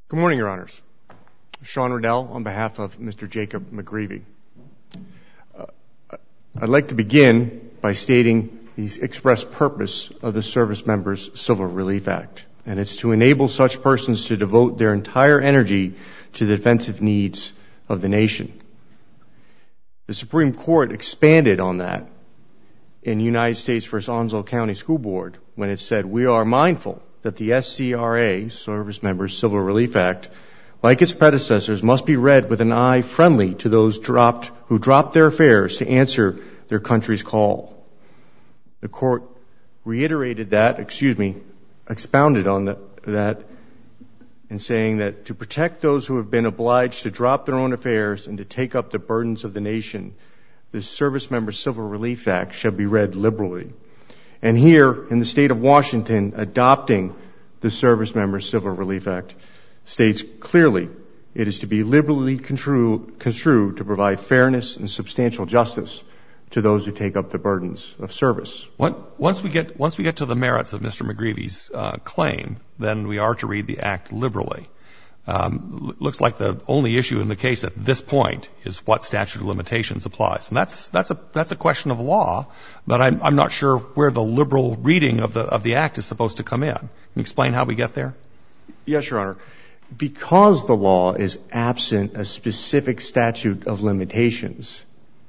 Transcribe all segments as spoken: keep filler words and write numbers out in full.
Good morning, Your Honors. Sean Riddell on behalf of Mister Jacob McGreevy. Uh, I'd like to begin by stating the express purpose of the Service Members Civil Relief Act, and it's to enable such persons to devote their entire energy to the defensive needs of the nation. The Supreme Court expanded on that in United States versus Onslow County School Board when it said, "We are mindful that the S C R A, Service Members Civil Relief Act, like its predecessors, must be read with an eye friendly to those dropped who dropped their affairs to answer their country's call." The court reiterated that, excuse me, expounded on the, that in saying that to protect those who have been obliged to drop their own affairs and to take up the burdens of the nation, the Service Members Civil Relief Act shall be read liberally. And here, in the state of Washington, adopting the Service Members Civil Relief Act states clearly it is to be liberally construed, construed to provide fairness and substantial justice to those who take up the burdens of service. Once we get, once we get to the merits of Mister McGreevy's uh, claim, then we are to read the Act liberally. Um, looks like the only issue in the case at this point is what statute of limitations applies, and that's that's a that's a question of law. But I'm I'm not sure where the liberal reading of the of the Act is supposed to come in. Can you explain how we get there? Yes, Your Honor. Because the law is absent a specific statute of limitations,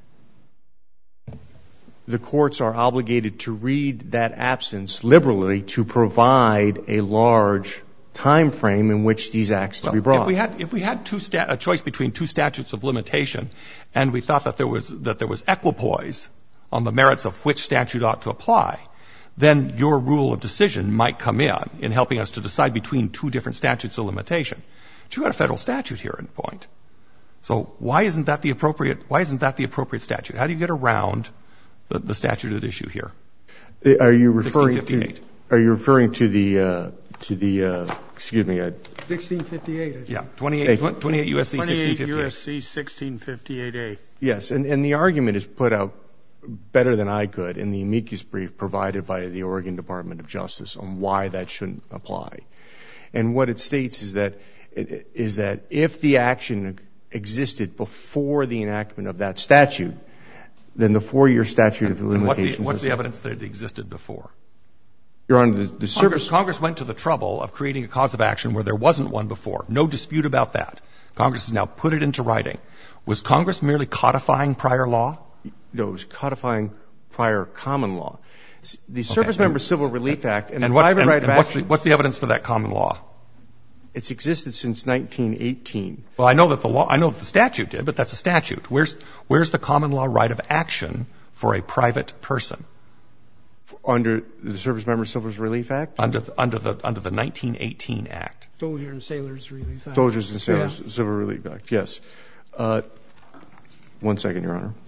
the courts are obligated to read that absence liberally to provide a large time frame in which these acts well, to be brought. If we had, if we had two stat, a choice between two statutes of limitation, and we thought that there was that there was equipoise on the merits of which statute ought to apply, then your rule of decision might come in in helping us to decide between two different statutes of limitation. But you've got a federal statute here in point. So why isn't that the appropriate? Why isn't that the appropriate statute? How do you get around the, the statute at issue here? Are you referring to? Are you referring to the? Uh, to the, uh, excuse me, uh, sixteen fifty-eight. I think. Yeah, twenty-eight, twenty-eight U S C sixteen fifty-eight. twenty-eight U S C sixteen fifty-eight A. Yes, and, and the argument is put out better than I could in the amicus brief provided by the Oregon Department of Justice on why that shouldn't apply. And what it states is that is that if the action existed before the enactment of that statute, then the four-year statute of limitations. What's the, what's the evidence that it existed before? Your Honor, the, the Congress, service... Congress went to the trouble of creating a cause of action where there wasn't one before. No dispute about that. Congress has now put it into writing. Was Congress merely codifying prior law? No, it was codifying prior common law. The Service okay. Member Civil Relief Act and, and the private and, right and of what's action... The, what's the evidence for that common law? It's existed since nineteen eighteen. Well, I know that the law, I know that the statute did, but that's a statute. Where's, where's the common law right of action for a private person? Under the Service Member Civil Relief Act? Under the, under the under the nineteen eighteen Act. Soldiers and Sailors Relief Act. Soldiers and Sailors yeah. Civil Relief Act, yes. Uh, one second, Your Honor.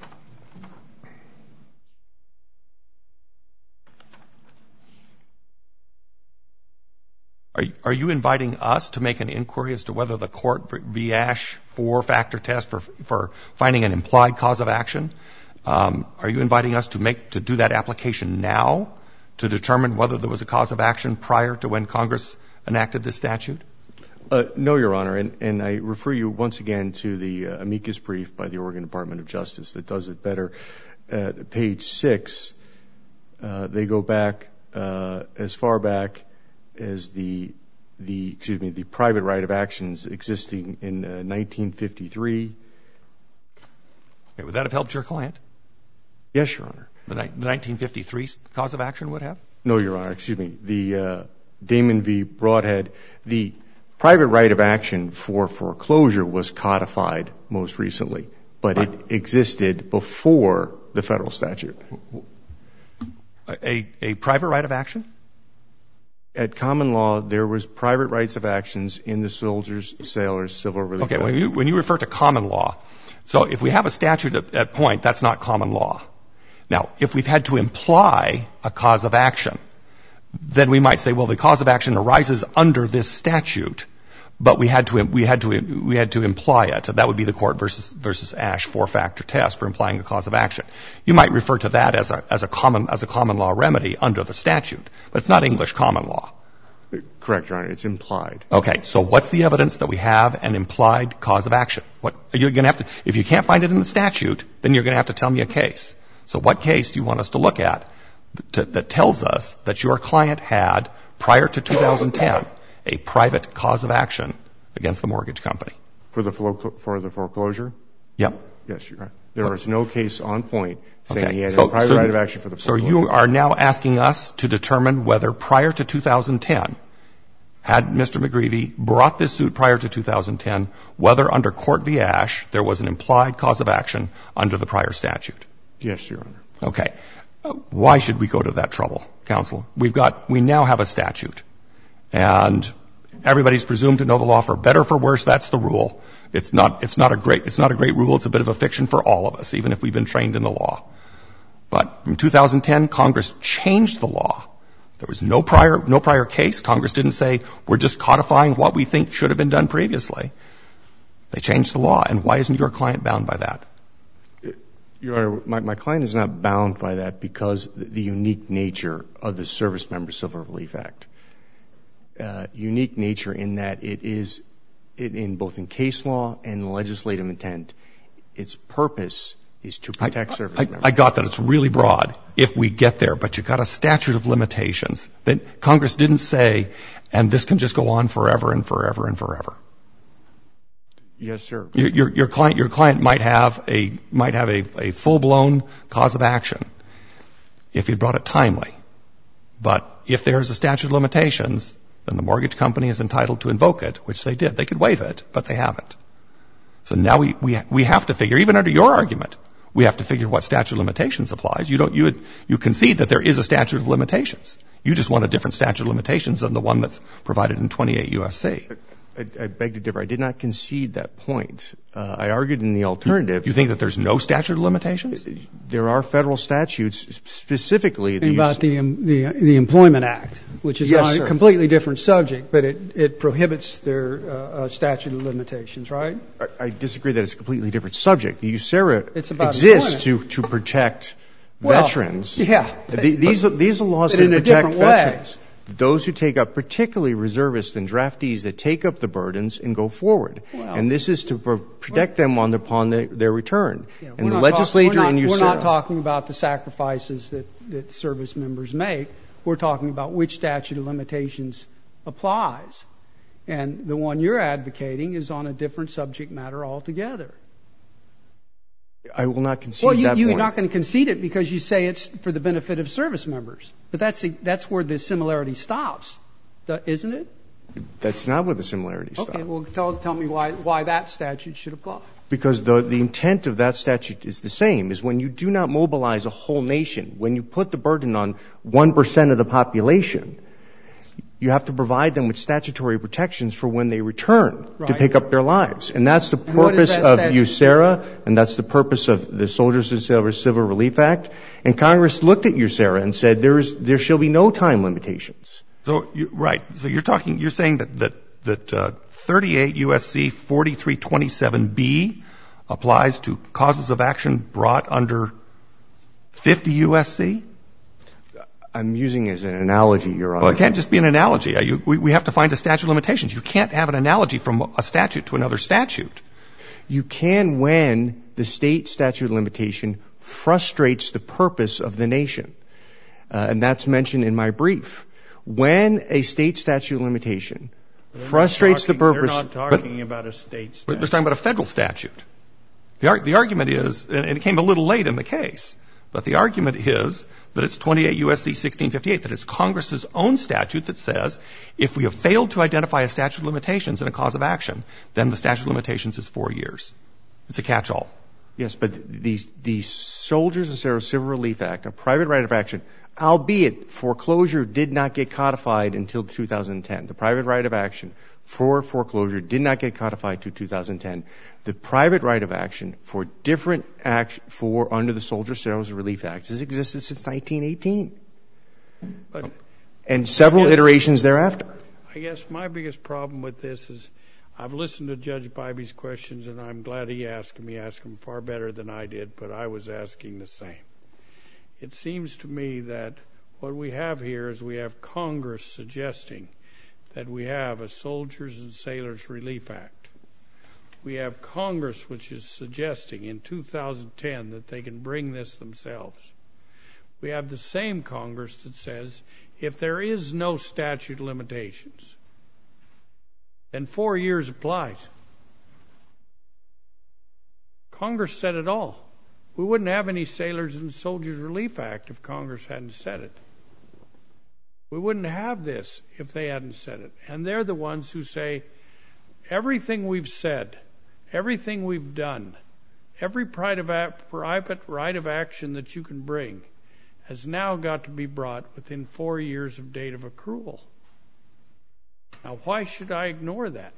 Are you, are you inviting us to make an inquiry as to whether the court v. Ash four-factor test for for finding an implied cause of action? Um, are you inviting us to make to do that application now to determine whether there was a cause of action prior to when Congress enacted this statute? Uh, no, Your Honor, and, and I refer you once again to the uh, amicus brief by the Oregon Department of Justice that does it better. At page six, uh, they go back uh, as far back as the the excuse me the private right of actions existing in uh, nineteen fifty-three. Okay, would that have helped your client? Yes, Your Honor. The, ni- the nineteen fifty-three cause of action would have? No, Your Honor. Excuse me. The uh, Damon v. Broadhead, the private right of action for foreclosure was codified most recently, but right. it existed before the federal statute. A, a private right of action? At common law, there was private rights of actions in the Soldiers, Sailors, Civil Relief Act. Okay, when you, when you refer to common law, so if we have a statute at, at point, that's not common law. Now, if we've had to imply a cause of action, then we might say, well, the cause of action arises under this statute, but we had to we had to we had to imply it. That would be the Court versus versus Ash four-factor test for implying a cause of action. You might refer to that as a as a common as a common law remedy under the statute, but it's not English common law. Correct, Your Honor. It's implied. Okay. So what's the evidence that we have an implied cause of action? What you're going to have to, if you can't find it in the statute, then you're going to have to tell me a case. So what case do you want us to look at to, that tells us that your client had, prior to two thousand ten, a private cause of action against the mortgage company? For the, for the foreclosure? Yep. Yes, Your Honor. There is no case on point saying okay. he had so, a private so, right of action for the foreclosure. So you are now asking us to determine whether prior to two thousand ten, had Mister McGreevy brought this suit prior to two thousand ten, whether under Court v. Ash there was an implied cause of action under the prior statute? Yes, Your Honor. Okay. Uh, why should we go to that trouble, counsel? We've got, we now have a statute. And everybody's presumed to know the law for better or for worse. That's the rule. It's not, it's not a great, it's not a great rule. It's a bit of a fiction for all of us, even if we've been trained in the law. But in two thousand ten, Congress changed the law. There was no prior, no prior case. Congress didn't say, we're just codifying what we think should have been done previously. They changed the law. And why isn't your client bound by that? Your Honor, my, my client is not bound by that because the, the unique nature of the Service Member Civil Relief Act. Uh, unique nature in that it is, it, in both in case law and legislative intent, its purpose is to protect I, service I, members. I got that. It's really broad if we get there, but you've got a statute of limitations that Congress didn't say, and this can just go on forever and forever and forever. Yes, sir. Your, your, your client, your client might have a, might have a, a full-blown cause of action if he brought it timely. But if there's a statute of limitations, then the mortgage company is entitled to invoke it, which they did. They could waive it, but they haven't. So now we, we, we have to figure, even under your argument, we have to figure what statute of limitations applies. You don't, you would, you concede that there is a statute of limitations. You just want a different statute of limitations than the one that's provided in twenty-eight U S C. I, I beg to differ. I did not concede that point. Uh, I argued in the alternative. You think that there's no statute of limitations? There are federal statutes specifically. And about the, um, the the Employment Act, which is Yes, on sir. a completely different subject, but it, it prohibits their uh, uh, statute of limitations, right? I, I disagree that it's a completely different subject. The USERRA It's about exists to, to protect Well, veterans. yeah. The, these, are, these are laws but that in a protect different way. veterans. Those who take up, particularly reservists and draftees that take up the burdens and go forward. Well, and this is to pro- protect them on upon their, their return. Yeah, and we're the not legislature talk, we're in not, USERRA. We're not talking about the sacrifices that, that service members make. We're talking about which statute of limitations applies. And the one you're advocating is on a different subject matter altogether. I will not concede well, you, that you're point. not going to concede it because you say it's for the benefit of service members. But that's, that's where the similarity stops, isn't it? That's not where the similarities stop. Okay, well, tell, tell me why, why that statute should apply. Because the, the intent of that statute is the same, is when you do not mobilize a whole nation, when you put the burden on one percent of the population, you have to provide them with statutory protections for when they return right. to pick up their lives. And that's the And what is purpose that of statute? USERRA, and that's the purpose of the Soldiers and Sailors Civil Relief Act. And Congress looked at USERRA and said there is, there shall be no time limitations. So, you, right. So you're talking, you're saying that, that, that, uh, thirty-eight U S C forty-three twenty-seven B applies to causes of action brought under fifty U S C? I'm using it as an analogy, Your Honor. Well, it can't just be an analogy. You, we, we have to find a statute of limitations. You can't have an analogy from a statute to another statute. You can when the state statute of limitation frustrates the purpose of the nation. Uh, and that's mentioned in my brief. When a state statute of limitation They're frustrates talking, the purpose. They're not talking but, about a state statute. We're talking about a federal statute. The, ar- the argument is, and it came a little late in the case, but the argument is that it's twenty-eight U S C sixteen fifty-eight, that it's Congress's own statute that says if we have failed to identify a statute of limitations in a cause of action, then the statute of limitations is four years. It's a catch-all. Yes, but the, the Soldiers and Sailors Civil Relief Act, a private right of action, albeit foreclosure did not get codified until two thousand ten. The private right of action for foreclosure did not get codified until two thousand ten. The private right of action for different action for under the Soldiers and Sailors Relief Act has existed since nineteen eighteen. But and several guess, iterations thereafter. I guess my biggest problem with this is I've listened to Judge Bybee questions, and I'm glad he asked them. He asked them far better than I did, but I was asking the same. It seems to me that what we have here is we have Congress suggesting that we have a Soldiers and Sailors Relief Act. We have Congress, which is suggesting in two thousand ten that they can bring this themselves. We have the same Congress that says if there is no statute of limitations, then four years applies. Congress said it all. We wouldn't have any Sailors and Soldiers Relief Act if Congress hadn't said it. We wouldn't have this if they hadn't said it. And they're the ones who say everything we've said, everything we've done, every private right of action that you can bring has now got to be brought within four years of date of accrual. Now, why should I ignore that?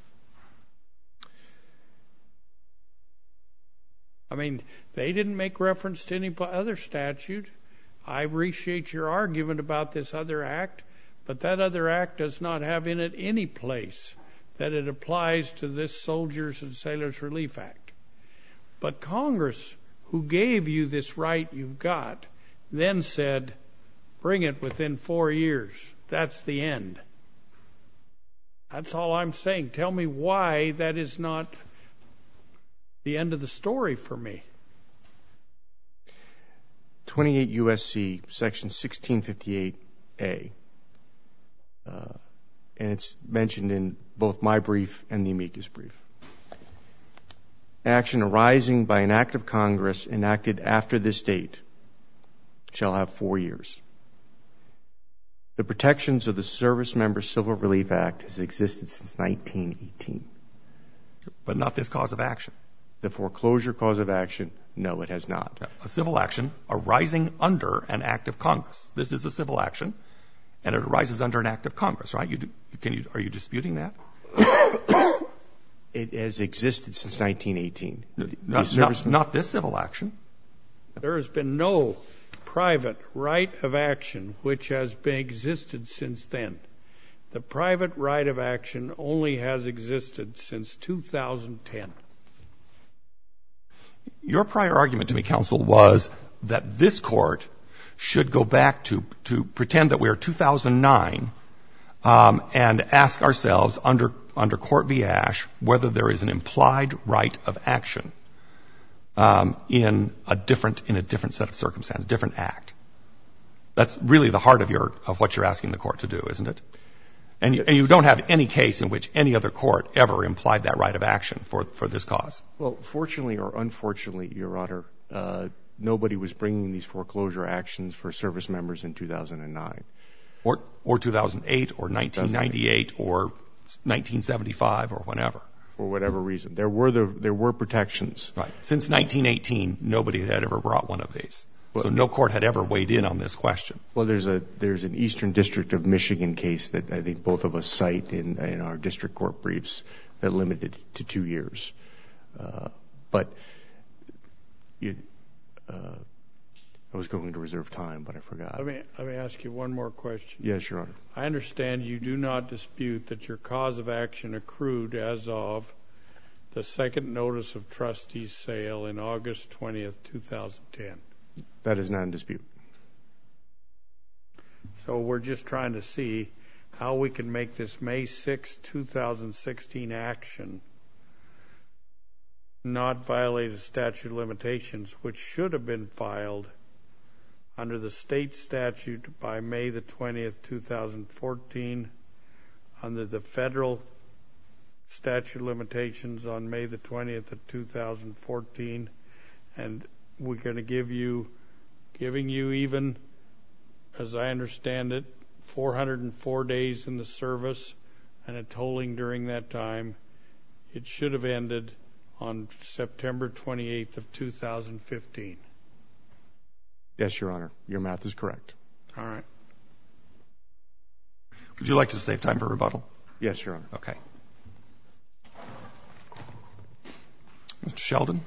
I mean, they didn't make reference to any other statute. I appreciate your argument about this other act, but that other act does not have in it any place that it applies to this Soldiers and Sailors Relief Act. But Congress, who gave you this right you've got, then said, bring it within four years. That's the end. That's all I'm saying. Tell me why that is not the end of the story for me. twenty-eight U S C section sixteen fifty-eight A, uh, and it's mentioned in both my brief and the amicus brief. Action arising by an act of Congress enacted after this date shall have four years. The protections of the Service Member Civil Relief Act has existed since nineteen eighteen. But not this cause of action. The foreclosure cause of action, no, it has not. A civil action arising under an act of Congress. This is a civil action, and it arises under an act of Congress, right? You do, can you, are you disputing that? It has existed since nineteen eighteen. Not, not, not this civil action. There has been no private right of action which has been existed since then. The private right of action only has existed since two thousand ten. Your prior argument to me, counsel, was that this court should go back to, to pretend that we are two thousand nine um, and ask ourselves under, under Court v. Ash whether there is an implied right of action um, in a different in a different set of circumstances, different act. That's really the heart of your of what you're asking the court to do, isn't it? And you, and you don't have any case in which any other court ever implied that right of action for, for this cause. Well, fortunately or unfortunately, Your Honor, uh, nobody was bringing these foreclosure actions for service members in two thousand nine. Or, or two thousand eight, or nineteen ninety-eight, or nineteen seventy-five, or whenever. For whatever reason. There were, the, there were protections. Right. Since nineteen eighteen, nobody had ever brought one of these. So no court had ever weighed in on this question. Well, there's a there's an Eastern District of Michigan case that I think both of us cite in, in our district court briefs that limited it to two years. Uh, but you, uh, I was going to reserve time, but I forgot. Let me, let me ask you one more question. Yes, Your Honor. I understand you do not dispute that your cause of action accrued as of the second notice of trustee's sale in August twentieth, two thousand ten. That is not in dispute. So we're just trying to see how we can make this May sixth, two thousand sixteen action not violate a statute of limitations, which should have been filed under the state statute by May the twentieth, two thousand fourteen, under the federal statute of limitations on May the twentieth of two thousand fourteen, and we're going to give you, giving you even, as I understand it, four hundred four days in the service and a tolling during that time. It should have ended on September twenty-eighth of two thousand fifteen. Yes, Your Honor. Your math is correct. All right. Would you like to save time for rebuttal? Yes, Your Honor. Okay. Mister Sheldon?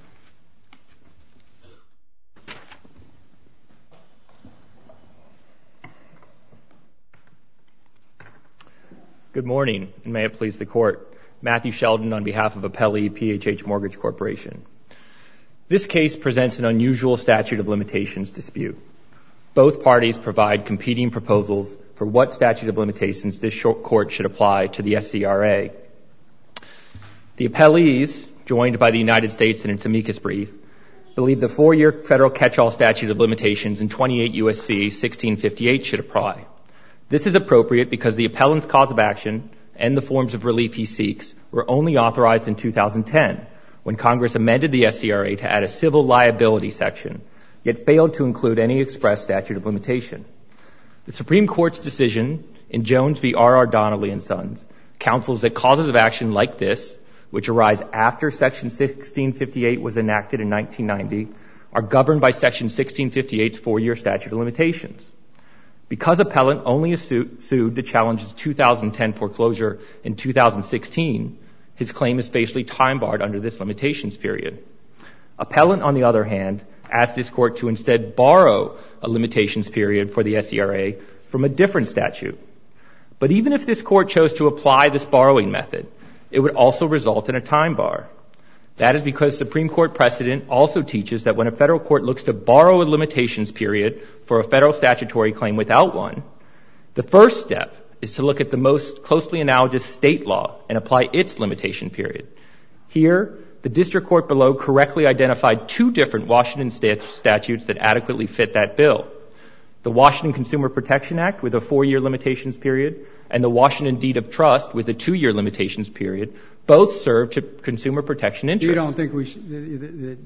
Good morning, and may it please the Court. Matthew Sheldon on behalf of Appellee P H H Mortgage Corporation. This case presents an unusual statute of limitations dispute. Both parties provide competing proposals for what statute of limitations this court should apply to the S C R A. The appellees, joined by the United States in its amicus brief, believe the four-year federal catch-all statute of limitations in twenty-eight U S C sixteen fifty-eight should apply. This is appropriate because the appellant's cause of action and the forms of relief he seeks were only authorized in two thousand ten, when Congress amended the S C R A to add a civil liability section, yet failed to include any express statute of limitation. The Supreme Court's decision in Jones v. R R. Donnelly and Sons counsels that causes of action like this, which arise after Section sixteen fifty-eight was enacted in nineteen ninety, are governed by Section sixteen fifty-eight's four-year statute of limitations. Because appellant only sued to challenge his two thousand ten foreclosure in two thousand sixteen, his claim is facially time-barred under this limitations period. Appellant, on the other hand, asked this court to instead borrow a limitations period for the S C R A from a different statute. But even if this court chose to apply this borrowing method, it would also result in a time bar. That is because Supreme Court precedent also teaches that when a federal court looks to borrow a limitations period for a federal statutory claim without one, the first step is to look at the most closely analogous state law and apply its limitation period. Here, the district court below correctly identified two different Washington state statutes that adequately fit that bill. The Washington Consumer Protection Act with a four-year limitations period and the Washington Deed of Trust with a two-year limitations period both serve to consumer protection interests. You don't think we should, that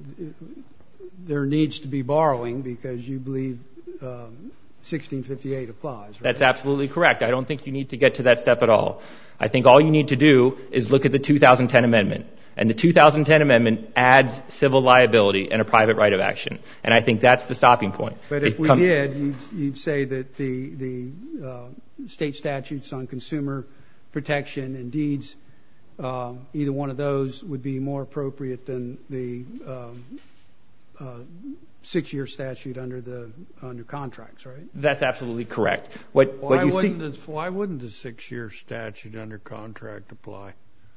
there needs to be borrowing because you believe um, sixteen fifty-eight applies, right? That's absolutely correct. I don't think you need to get to that step at all. I think all you need to do is look at the two thousand ten amendment. And the two thousand ten amendment adds civil liability and a private right of action. And I think that's the stopping point. But if we did, you'd, you'd say that the, the uh, state statutes on consumer protection and deeds, uh, either one of those would be more appropriate than the um, uh, six-year statute under the under contracts, right? That's absolutely correct. What, why, what you wouldn't see, the, why wouldn't the six-year statute under contract apply?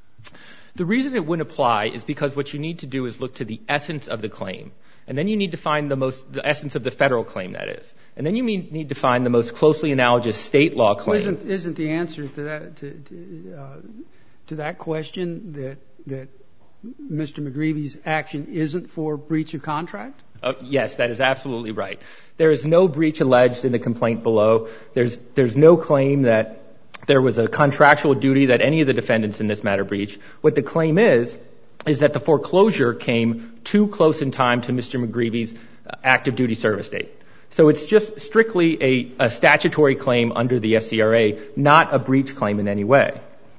The reason it wouldn't apply is because what you need to do is look to the essence of the claim. And then you need to find the most, the essence of the federal claim, that is. And then you mean, need to find the most closely analogous state law claim. Well, isn't, isn't the answer to that, to, to, uh, to that question that, that Mister McGreevy's action isn't for breach of contract? Uh, yes, that is absolutely right. There is no breach alleged in the complaint below. There's, there's no claim that there was a contractual duty that any of the defendants in this matter breached. What the claim is, is that the foreclosure came too close in time to Mister McGreevy's active duty service date. So it's just strictly a, a statutory claim under the S C R A, not a breach claim in any way.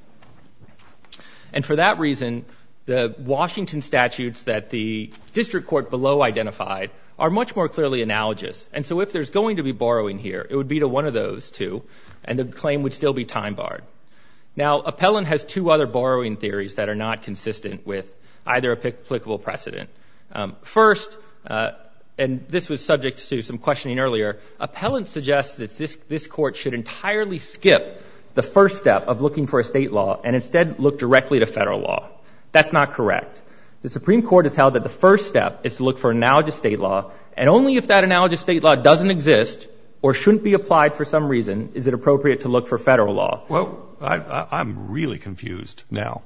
And for that reason, the Washington statutes that the district court below identified are much more clearly analogous. And so if there's going to be borrowing here, it would be to one of those two, and the claim would still be time barred. Now, appellant has two other borrowing theories that are not consistent with either applicable precedent. Um, first, uh, and this was subject to some questioning earlier, appellant suggests that this, this court should entirely skip the first step of looking for a state law and instead look directly to federal law. That's not correct. The Supreme Court has held that the first step is to look for analogous state law, and only if that analogous state law doesn't exist or shouldn't be applied for some reason is it appropriate to look for federal law. Well, I, I, I'm really confused now.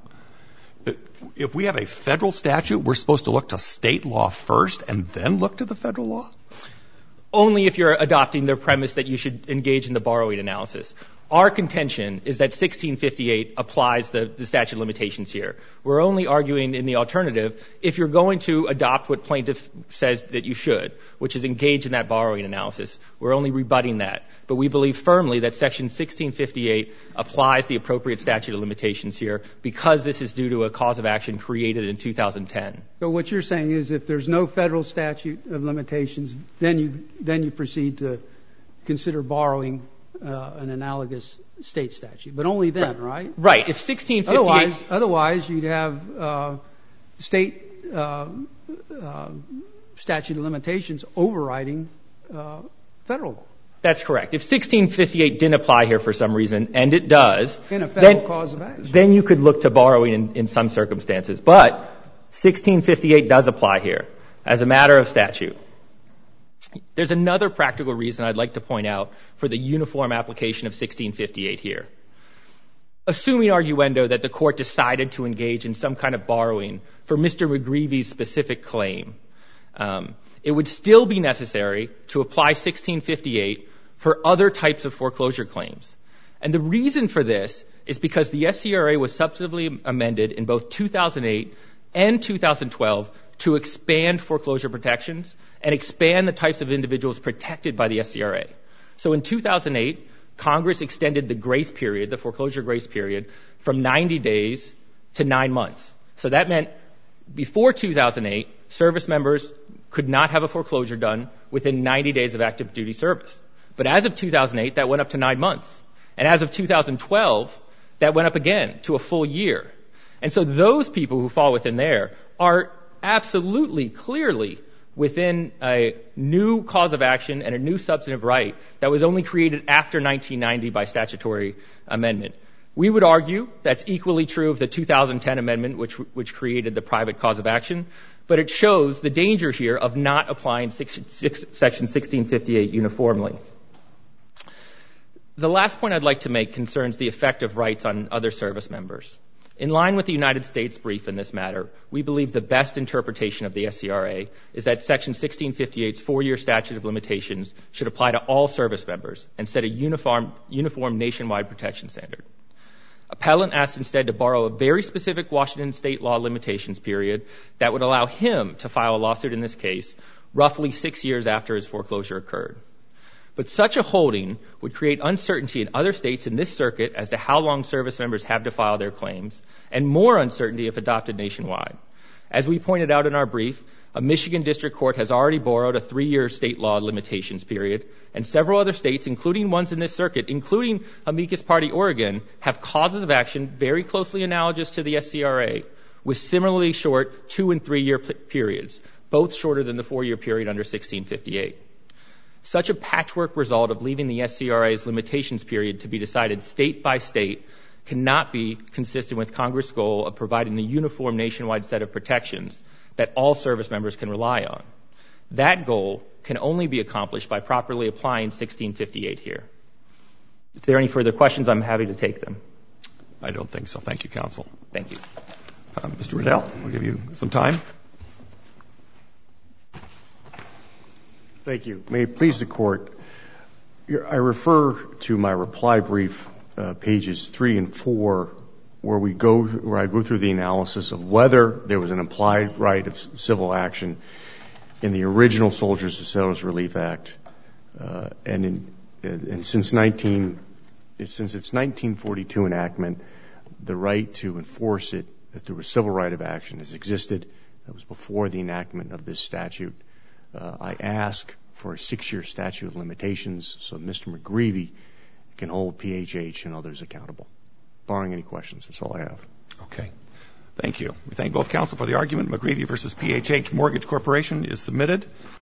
If we have a federal statute, we're supposed to look to state law first and then look to the federal law? Only if you're adopting the premise that you should engage in the borrowing analysis. Our contention is that sixteen fifty-eight applies the, the statute of limitations here. We're only arguing in the alternative if you're going to adopt what plaintiff says that you should, which is engage in that borrowing analysis. We're only rebutting that. But we believe firmly that section sixteen fifty-eight applies the appropriate statute of limitations here because this is due to a cause of action created in two thousand ten. So what you're saying is if there's no federal statute of limitations, then you, then you proceed to consider borrowing Uh, an analogous state statute, but only then, right? Right. If sixteen fifty-eight... Otherwise, otherwise you'd have uh, state uh, uh, statute of limitations overriding uh, federal law. That's correct. If sixteen fifty-eight didn't apply here for some reason, and it does... In a federal then, cause of action. Then you could look to borrowing in, in some circumstances. But sixteen fifty-eight does apply here as a matter of statute. There's another practical reason I'd like to point out for the uniform application of sixteen fifty-eight here. Assuming arguendo that the court decided to engage in some kind of borrowing for Mister McGreevy's specific claim, um, it would still be necessary to apply sixteen fifty-eight for other types of foreclosure claims. And the reason for this is because the S C R A was substantively amended in both two thousand eight and two thousand twelve to expand foreclosure protections and expand the types of individuals protected by the S C R A. So in two thousand eight, Congress extended the grace period, the foreclosure grace period, from ninety days to nine months. So that meant before two thousand eight, service members could not have a foreclosure done within ninety days of active duty service. But as of two thousand eight, that went up to nine months. And as of two thousand twelve, that went up again to a full year. And so those people who fall within there are absolutely, clearly within a new cause of action and a new substantive right that was only created after nineteen ninety by statutory amendment. We would argue that's equally true of the two thousand ten amendment, which, which created the private cause of action, but it shows the danger here of not applying six, six, Section sixteen fifty-eight uniformly. The last point I'd like to make concerns the effect of rights on other service members. In line with the United States brief in this matter, we believe the best interpretation of the S C R A is that Section sixteen fifty-eight's four-year statute of limitations should apply to all service members and set a uniform, uniform nationwide protection standard. Appellant asked instead to borrow a very specific Washington state law limitations period that would allow him to file a lawsuit in this case roughly six years after his foreclosure occurred. But such a holding would create uncertainty in other states in this circuit as to how long service members have to file their claims, and more uncertainty if adopted nationwide. As we pointed out in our brief, a Michigan district court has already borrowed a three-year state law limitations period, and several other states, including ones in this circuit, including Amicus Party Oregon, have causes of action very closely analogous to the S C R A, with similarly short two- and three-year periods, both shorter than the four-year period under sixteen fifty-eight. Such a patchwork result of leaving the S C R A's limitations period to be decided state by state cannot be consistent with Congress' goal of providing a uniform nationwide set of protections that all service members can rely on. That goal can only be accomplished by properly applying sixteen fifty-eight here. If there are any further questions, I'm happy to take them. I don't think so. Thank you, counsel. Thank you. Uh, Mister Riddell, we'll give you some time. Thank you. May it please the Court, I refer to my reply brief, uh, pages three and four, where we go, where I go through the analysis of whether there was an implied right of civil action in the original Soldiers and Sailors Relief Act, uh, and in, and since nineteen, since its nineteen forty-two enactment, the right to enforce it, that there was civil right of action, has existed. That was before the enactment of this statute. Uh, I ask for a six-year statute of limitations so Mister McGreevy can hold P H H and others accountable. Barring any questions, that's all I have. Okay. Thank you. We thank both counsel for the argument. McGreevy versus P H H Mortgage Corporation is submitted.